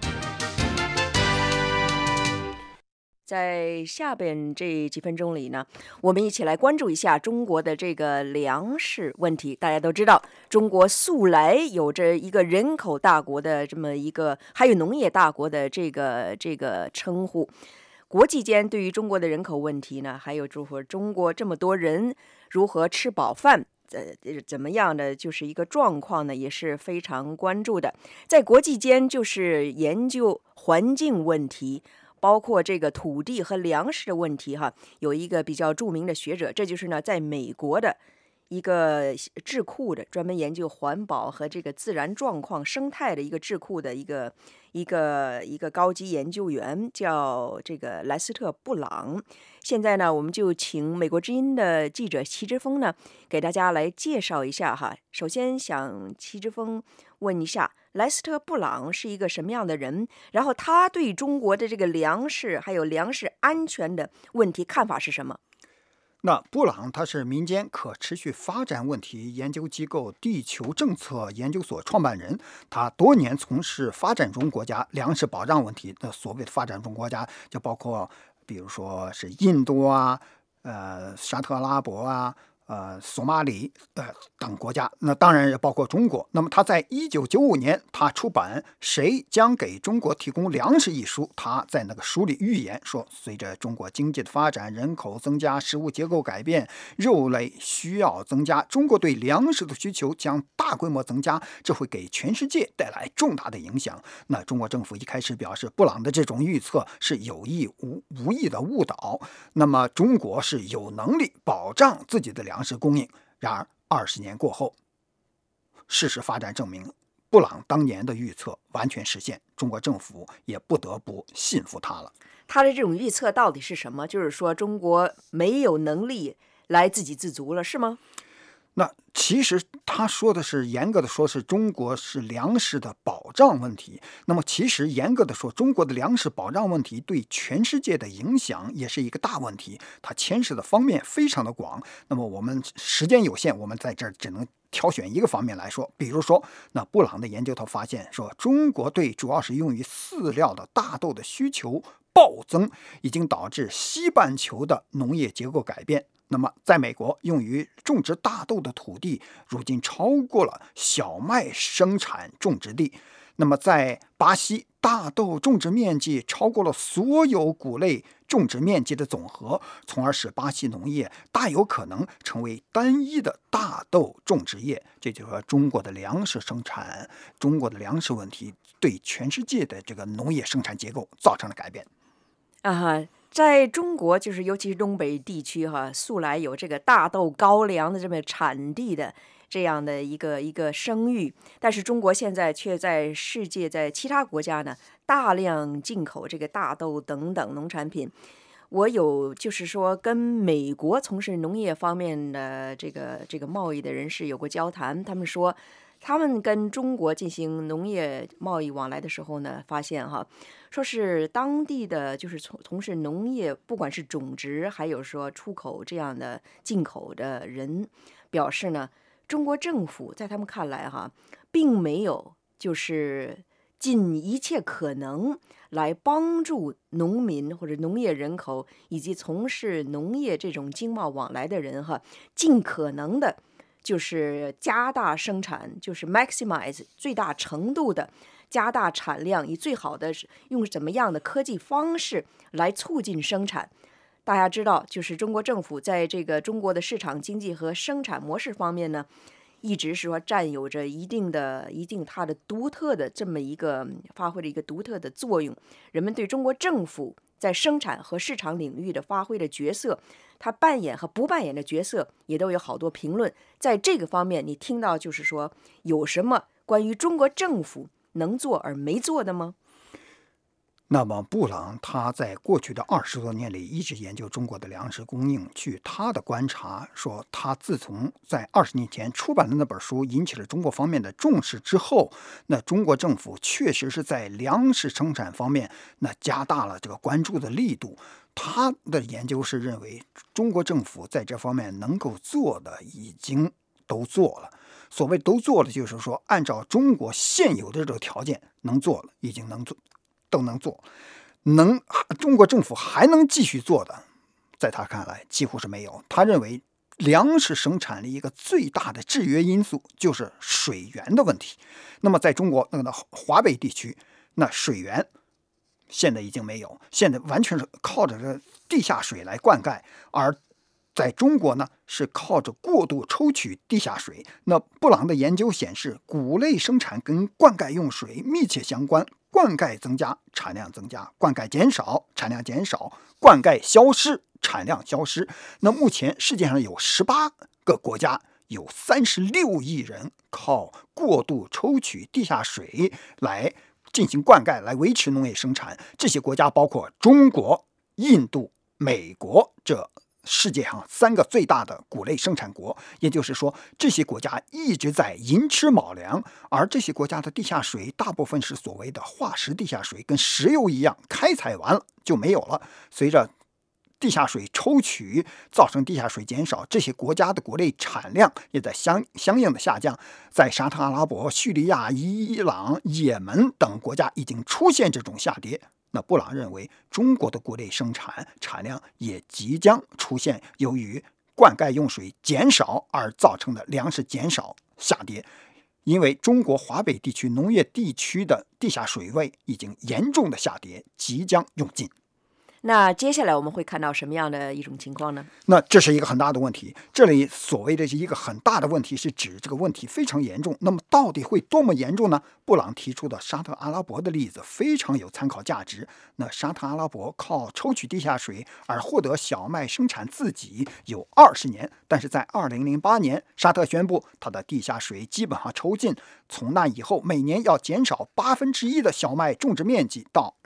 在下边这几分钟里呢，我们一起来关注一下中国的这个粮食问题。大家都知道，中国素来有着一个人口大国的这么一个，还有农业大国的这个称呼。国际间对于中国的人口问题呢，还有就是中国这么多人如何吃饱饭，怎么样的就是一个状况呢，也是非常关注的。在国际间就是研究环境问题，包括这个土地和粮食的问题哈，有一个比较著名的学者，这就是呢在美国的一个智库的专门研究环保和这个自然状况生态的一个智库的一个高级研究员，叫这个莱斯特·布朗。现在呢，我们就请美国之音的记者齐之锋呢给大家来介绍一下哈。首先想齐之锋问一下，莱斯特·布朗是一个什么样的人？然后他对中国的这个粮食还有粮食安全的问题看法是什么？ 那布朗他是民间可持续发展问题研究机构地球政策研究所创办人，他多年从事发展中国家粮食保障问题。那所谓的发展中国家就包括比如说是印度啊、沙特阿拉伯啊、索马里等国家，那当然也包括中国。那么他在1995年他出版《谁将给中国提供粮食》一书，他在那个书里预言说，随着中国经济的发展，人口增加，食物结构改变，肉类需要增加，中国对粮食的需求将大规模增加，这会给全世界带来重大的影响。那中国政府一开始表示，布朗的这种预测是有意无意的误导，那么中国是有能力保障自己的粮食供应。然而20年过后，事实发展证明，布朗当年的预测完全实现，中国政府也不得不信服他了。 他的这种预测到底是什么？就是说中国没有能力来自给自足了，是吗？ 那其实他说的是严格的说是中国是粮食的保障问题，那么其实严格的说，中国的粮食保障问题对全世界的影响也是一个大问题，它牵涉的方面非常的广。那么我们时间有限，我们在这儿只能挑选一个方面来说，比如说，那布朗的研究他发现说，中国对主要是用于饲料的大豆的需求暴增，已经导致西半球的农业结构改变。那么在美国，用于种植大豆的土地如今超过了小麦生产种植地。那么在巴西，大豆种植面积超过了所有谷类种植面积的总和，从而使巴西农业大有可能成为单一的大豆种植业。这就是说，中国的粮食生产，中国的粮食问题对全世界的这个农业生产结构造成了改变。 在中国，就是尤其是东北地区素来有这个大豆高粱的这么产地的这样的一个声誉，但是中国现在却在世界在其他国家呢大量进口这个大豆等等农产品。我有就是说跟美国从事农业方面的这个贸易的人士有过交谈，他们说他们跟中国进行农业贸易往来的时候呢，发现说是当地的就是从事农业，不管是种植还有说出口这样的进口的人表示呢，中国政府在他们看来并没有就是尽一切可能来帮助农民或者农业人口以及从事农业这种经贸往来的人尽可能的就是加大生产，就是 maximize 最大程度的加大产量，以最好的用怎么样的科技方式来促进生产。大家知道，就是中国政府在这个中国的市场经济和生产模式方面呢，一直是说占有着一定它的独特的这么一个发挥了一个独特的作用。人们对中国政府在生产和市场领域的发挥的角色，他扮演和不扮演的角色也都有好多评论。在这个方面，你听到就是说有什么关于中国政府能做而没做的吗？ 那么布朗他在过去的20多年里一直研究中国的粮食供应，据他的观察说，他自从在20年前出版的那本书引起了中国方面的重视之后，那中国政府确实是在粮食生产方面那加大了这个关注的力度。他的研究是认为中国政府在这方面能够做的已经都做了。所谓都做了，就是说按照中国现有的这个条件能做了，已经能做都能做，中国政府还能继续做的，在他看来几乎是没有。他认为粮食生产的一个最大的制约因素就是水源的问题。那么在中国那个华北地区，那水源现在已经没有，现在完全是靠着这地下水来灌溉，而在中国呢是靠着过度抽取地下水。那布朗的研究显示，谷类生产跟灌溉用水密切相关，灌溉增加产量增加，灌溉减少产量减少，灌溉消失产量消失。那目前世界上有18个国家，有36亿人靠过度抽取地下水来进行灌溉来维持农业生产。这些国家包括中国、印度、美国，这世界上3个最大的谷类生产国。也就是说，这些国家一直在寅吃卯粮，而这些国家的地下水大部分是所谓的化石地下水，跟石油一样，开采完了就没有了。随着地下水抽取造成地下水减少，这些国家的谷类产量也在相应的下降。在沙特阿拉伯、叙利亚、伊朗、也门等国家已经出现这种下跌。那布朗认为，中国的谷类生产产量也即将出现由于灌溉用水减少而造成的粮食减少下跌，因为中国华北地区农业地区的地下水位已经严重的下跌，即将用尽。 那接下来我们会看到什么样的一种情况呢？ 那这是一个很大的问题。这里所谓的一个很大的问题是指这个问题非常严重。那么到底会多么严重呢？布朗提出的沙特阿拉伯的例子非常有参考价值。那沙特阿拉伯靠抽取地下水而获得小麦生产自给有20年，但是在2008年，沙特宣布它的地下水基本上抽尽，从那以后每年要减少1/8的小麦种植面积到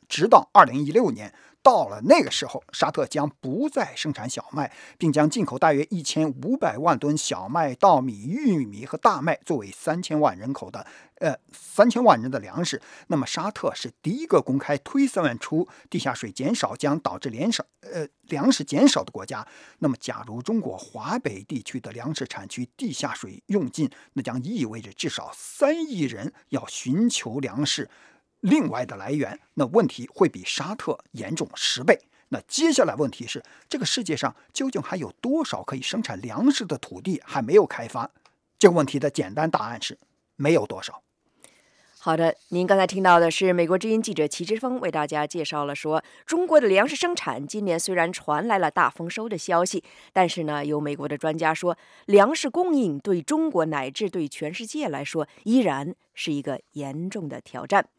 直到2016年。到了那个时候，沙特将不再生产小麦，并将进口大约1500万吨小麦、稻米、玉米和大麦作为3000万人的粮食。那么沙特是第一个公开推算出地下水减少将导致粮食减少的国家。那么假如中国华北地区的粮食产区地下水用尽，那将意味着至少3亿人要寻求粮食另外的来源，那问题会比沙特严重10倍。那接下来问题是，这个世界上究竟还有多少可以生产粮食的土地还没有开发？这个问题的简单答案是没有多少。 好的，您刚才听到的是美国之音记者齐之峰为大家介绍了说，中国的粮食生产今年虽然传来了大丰收的消息，但是呢，有美国的专家说，粮食供应对中国乃至对全世界来说依然是一个严重的挑战。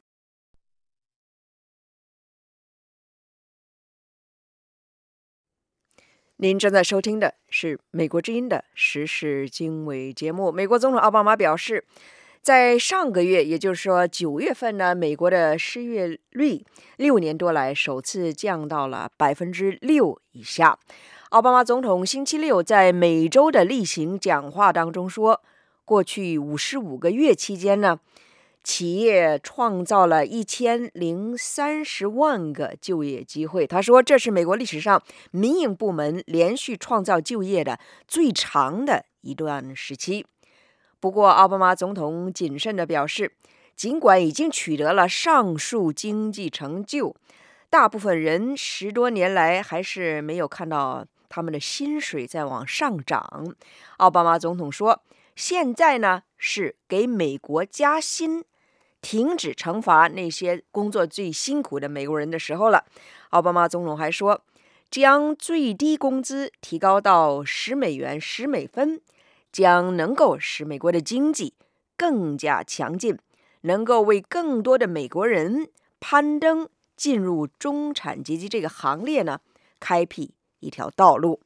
您正在收听的是美国之音的时事经纬节目。美国总统奥巴马表示，在上个月，也就是说9月份呢，美国的失业率6年多来首次降到了6%以下。奥巴马总统星期六在美州的例行讲话当中说，过去55个月期间呢，企业创造了1030万个就业机会。他说，这是美国历史上民营部门连续创造就业的最长的一段时期。不过，奥巴马总统谨慎地表示，尽管已经取得了上述经济成就，大部分人10多年来还是没有看到他们的薪水在往上涨。奥巴马总统说，现在呢是给美国加薪，停止惩罚那些工作最辛苦的美国人的时候了。奥巴马总统还说，将最低工资提高到$10 10美分，将能够使美国的经济更加强劲，能够为更多的美国人攀登进入中产阶级这个行列呢，开辟一条道路。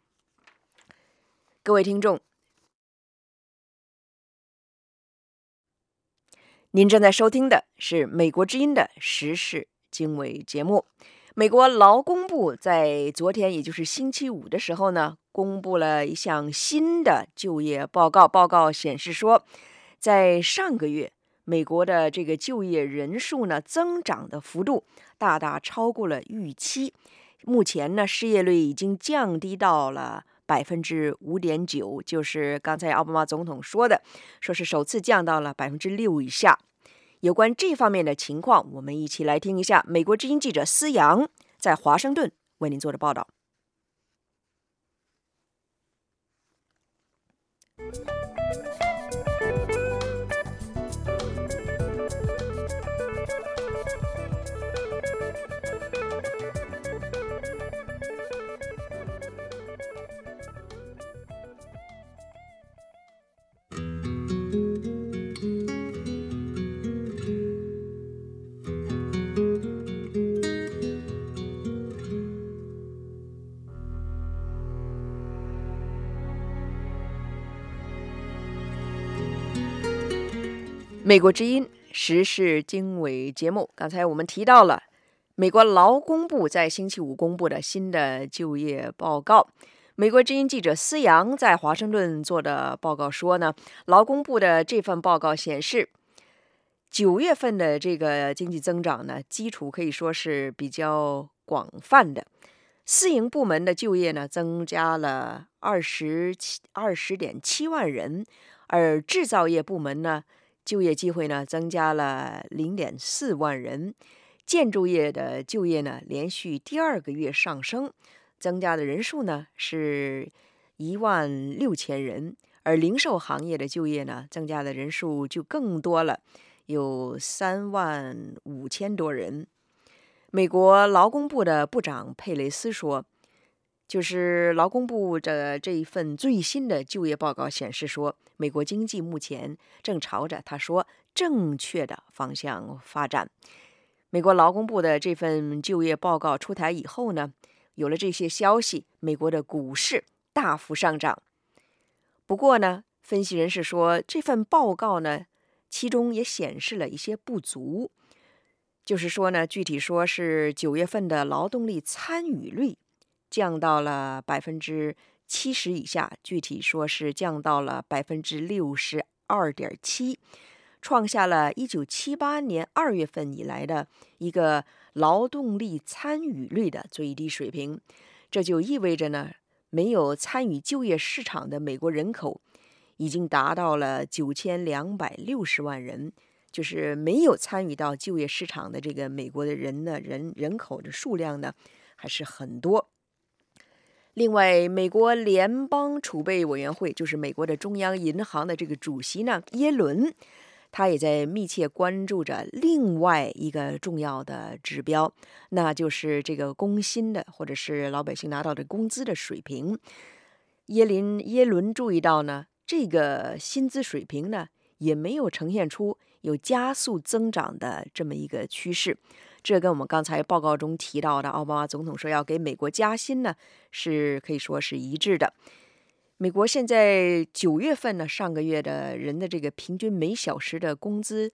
各位听众，您正在收听的是美国之音的时事经纬节目。美国劳工部在昨天，也就是星期五的时候呢，公布了一项新的就业报告。报告显示说，在上个月，美国的这个就业人数呢，增长的幅度大大超过了预期。目前呢，失业率已经降低到了5.9%，就是刚才奥巴马总统说的，说是首次降到了6%以下。有关这方面的情况，我们一起来听一下美国之音记者思阳在华盛顿为您做的报道。美国之音时事经纬节目，刚才我们提到了美国劳工部在星期五公布的新的就业报告。美国之音记者思阳在华盛顿做的报告说呢，劳工部的这份报告显示，9月份的这个经济增长呢，基础可以说是比较广泛的。私营部门的就业呢，增加了20.7万人，而制造业部门呢，就业机会呢增加了0.4万人，建筑业的就业呢连续第2个月上升，增加的人数呢是16000人，而零售行业的就业呢增加的人数就更多了，有35000多人。美国劳工部的部长佩雷斯说，就是劳工部的这一份最新的就业报告显示说，美国经济目前正朝着他说正确的方向发展。美国劳工部的这份就业报告出台以后呢，有了这些消息，美国的股市大幅上涨。不过呢，分析人士说，这份报告呢，其中也显示了一些不足。 就是说呢，具体说是9月份的劳动力参与率降到了70%以下，具体说是降到了62.7%，创下了1978年2月份以来的一个劳动力参与率的最低水平。这就意味着呢，没有参与就业市场的美国人口已经达到了9260万人，就是没有参与到就业市场的这个美国的人口的数量呢，还是很多。另外，美国联邦储备委员会，就是美国的中央银行的这个主席呢，耶伦，他也在密切关注着另外一个重要的指标，那就是这个工薪的或者是老百姓拿到的工资的水平。耶伦注意到呢，这个薪资水平呢，也没有呈现出有加速增长的这么一个趋势。这跟我们刚才报告中提到的奥巴马总统说要给美国加薪呢，是可以说是一致的。美国现在9月份呢，上个月的人的这个平均每小时的工资，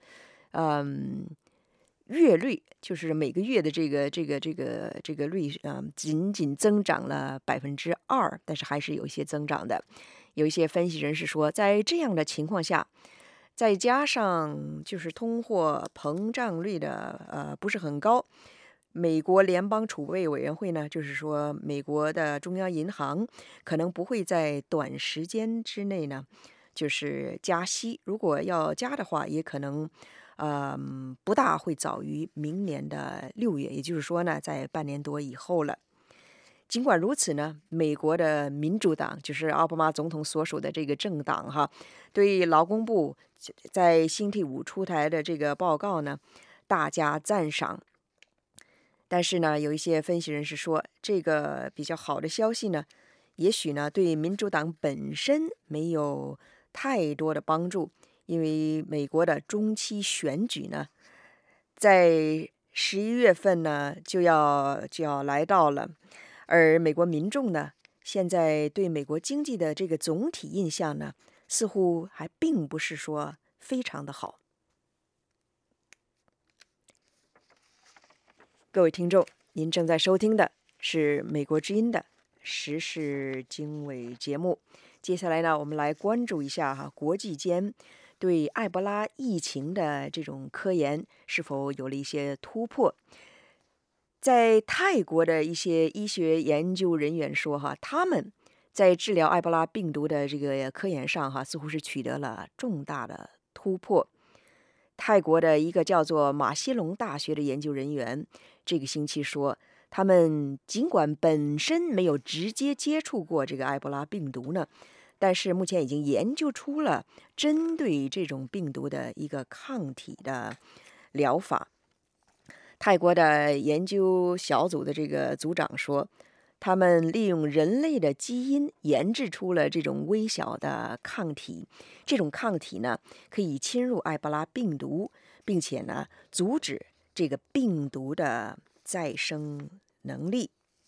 月率，就是每个月的这个率，仅仅增长了2%，但是还是有一些增长的。有一些分析人士说，在这样的情况下，再加上就是通货膨胀率的不是很高，美国联邦储备委员会呢，就是说美国的中央银行可能不会在短时间之内呢，就是加息。如果要加的话，也可能不大会早于明年的6月，也就是说呢，在半年多以后了。尽管如此呢，美国的民主党，就是奥巴马总统所属的这个政党哈，对劳工部在星期五出台的这个报告呢，大加赞赏。但是呢，有一些分析人士说，这个比较好的消息呢，也许呢对民主党本身没有太多的帮助，因为美国的中期选举呢，在11月份呢就要来到了。而美国民众呢，现在对美国经济的这个总体印象呢，似乎还并不是说非常的好。各位听众，您正在收听的是美国之音的时事经纬节目。接下来呢，我们来关注一下国际间对埃博拉疫情的这种科研是否有了一些突破。在泰国的一些医学研究人员说他们在治疗埃博拉病毒的这个科研上似乎是取得了重大的突破。泰国的一个叫做马歇龙大学的研究人员这个星期说，他们尽管本身没有直接接触过这个埃博拉病毒呢，但是目前已经研究出了针对这种病毒的一个抗体的疗法。泰国的研究小组的这个组长说，他们利用人类的基因研制出了这种微小的抗体，这种抗体呢可以侵入埃博拉病毒，并且呢阻止这个病毒的再生能力。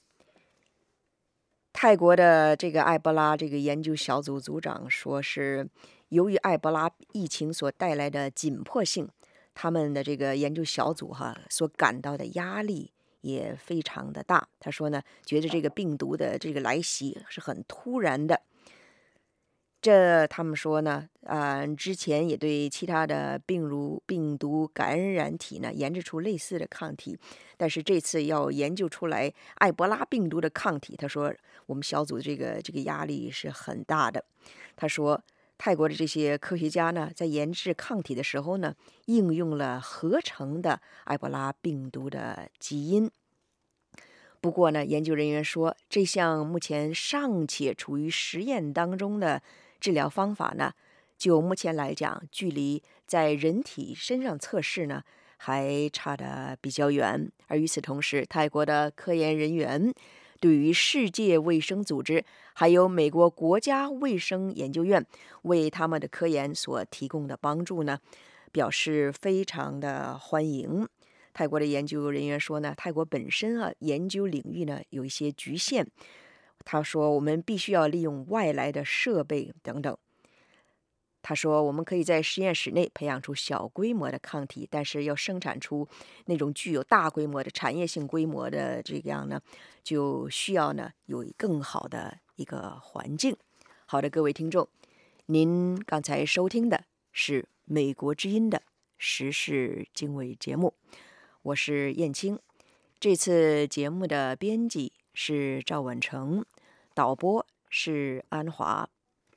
泰国的这个埃博拉这个研究小组组长说，是由于埃博拉疫情所带来的紧迫性，他们的这个研究小组所感到的压力也非常的大。他说呢，觉得这个病毒的这个来袭是很突然的。他们说呢，之前也对其他的病毒感染体呢研制出类似的抗体，但是这次要研究出来埃博拉病毒的抗体，他说我们小组这个压力是很大的。他说，泰国的这些科学家呢，在研制抗体的时候呢，应用了合成的埃博拉病毒的基因。不过呢，研究人员说，这项目前尚且处于实验当中的治疗方法呢，就目前来讲，距离在人体身上测试呢，还差得比较远。而与此同时，泰国的科研人员对于世界卫生组织还有美国国家卫生研究院为他们的科研所提供的帮助呢，表示非常的欢迎。泰国的研究人员说呢，泰国本身研究领域呢有一些局限。他说，我们必须要利用外来的设备等等。 他说，我们可以在实验室内培养出小规模的抗体，但是要生产出那种具有大规模的产业性规模的这样呢，就需要呢有更好的一个环境。好的，各位听众，您刚才收听的是美国之音的时事经纬节目，我是燕青。这次节目的编辑是赵婉成，导播是安华。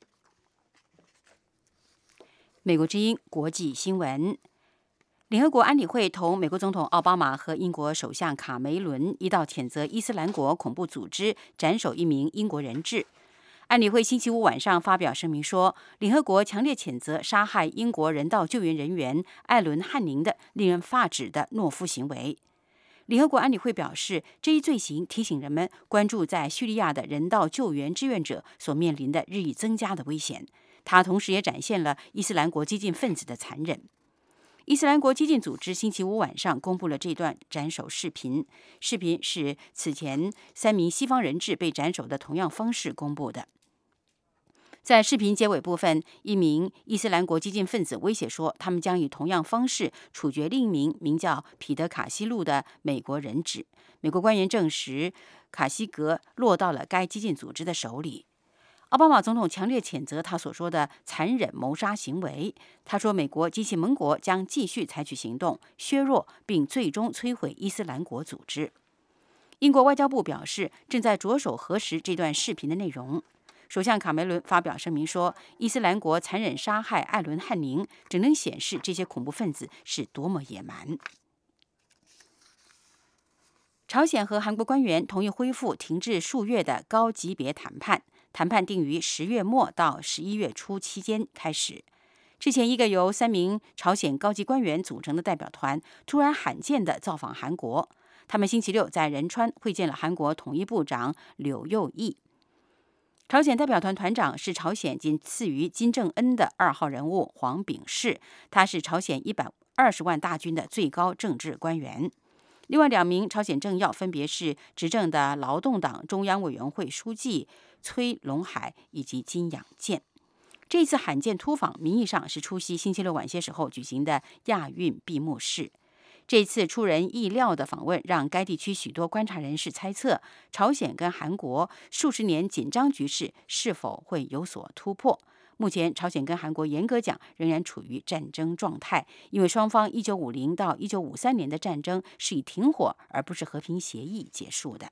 美国之音国际新闻：联合国安理会同美国总统奥巴马和英国首相卡梅伦一道谴责伊斯兰国恐怖组织斩首一名英国人质。安理会星期五晚上发表声明说，联合国强烈谴责杀害英国人道救援人员艾伦·汉宁的令人发指的懦夫行为。联合国安理会表示，这一罪行提醒人们关注在叙利亚的人道救援志愿者所面临的日益增加的危险。它同时也展现了伊斯兰国激进分子的残忍。伊斯兰国激进组织星期五晚上公布了这段斩首视频，视频是此前3名西方人质被斩首的同样方式公布的。在视频结尾部分，一名伊斯兰国激进分子威胁说，他们将以同样方式处决另一名名叫彼得·卡西路的美国人质。美国官员证实，卡西格落到了该激进组织的手里。奥巴马总统强烈谴责他所说的残忍谋杀行为。他说，美国及其盟国将继续采取行动，削弱并最终摧毁伊斯兰国组织。英国外交部表示，正在着手核实这段视频的内容。首相卡梅伦发表声明说，伊斯兰国残忍杀害艾伦·汉宁，只能显示这些恐怖分子是多么野蛮。朝鲜和韩国官员同意恢复停滞数月的高级别谈判，谈判定于10月末到11月初期间开始。之前，一个由3名朝鲜高级官员组成的代表团突然罕见地造访韩国，他们星期六在仁川会见了韩国统一部长柳佑义。朝鲜代表团团长是朝鲜仅次于金正恩的2号人物黄炳世，他是朝鲜120万大军的最高政治官员。另外2名朝鲜政要分别是执政的劳动党中央委员会书记崔龙海以及金养健。这次罕见突访名义上是出席星期六晚些时候举行的亚运闭幕式。这次出人意料的访问让该地区许多观察人士猜测，朝鲜跟韩国数十年紧张局势是否会有所突破。目前，朝鲜跟韩国严格讲仍然处于战争状态，因为双方1950到1953年的战争是以停火而不是和平协议结束的。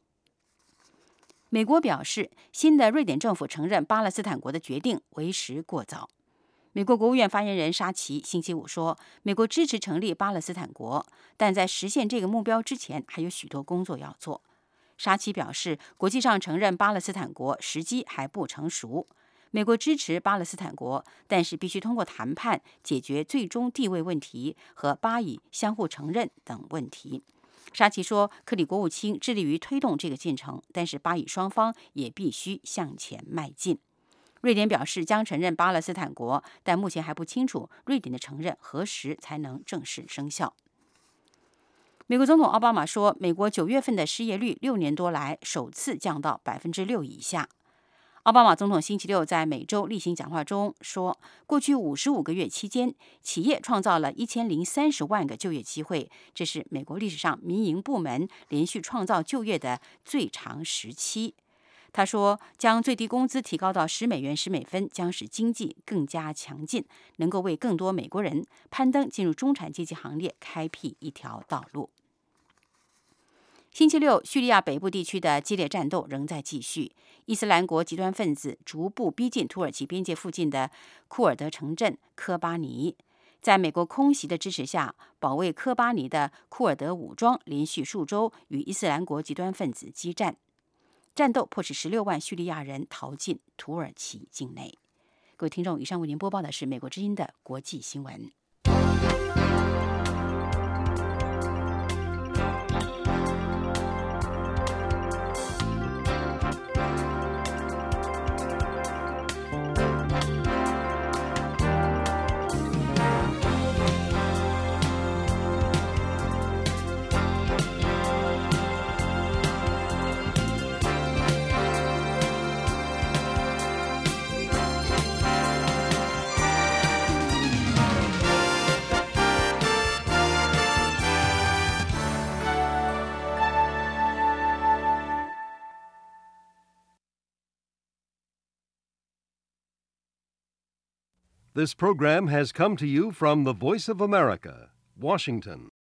美国表示，新的瑞典政府承认巴勒斯坦国的决定为时过早。美国国务院发言人沙奇星期五说，美国支持成立巴勒斯坦国，但在实现这个目标之前还有许多工作要做。沙奇表示，国际上承认巴勒斯坦国时机还不成熟。美国支持巴勒斯坦国，但是必须通过谈判解决最终地位问题和巴以相互承认等问题。沙奇说，克里国务卿致力于推动这个进程，但是巴以双方也必须向前迈进。瑞典表示将承认巴勒斯坦国，但目前还不清楚瑞典的承认何时才能正式生效。美国总统奥巴马说，美国9月份的失业率6年多来首次降到6%以下。奥巴马总统星期六在每周例行讲话中说，过去55个月期间，企业创造了1030万个就业机会，这是美国历史上民营部门连续创造就业的最长时期。他说，将最低工资提高到10美元10美分将使经济更加强劲，能够为更多美国人攀登进入中产阶级行列开辟一条道路。星期六，叙利亚北部地区的激烈战斗仍在继续。伊斯兰国极端分子逐步逼近土耳其边界附近的库尔德城镇科巴尼。在美国空袭的支持下，保卫科巴尼的库尔德武装连续数周与伊斯兰国极端分子激战。战斗迫使16万叙利亚人逃进土耳其境内。各位听众，以上为您播报的是美国之音的国际新闻。 This program has come to you from the Voice of America, Washington.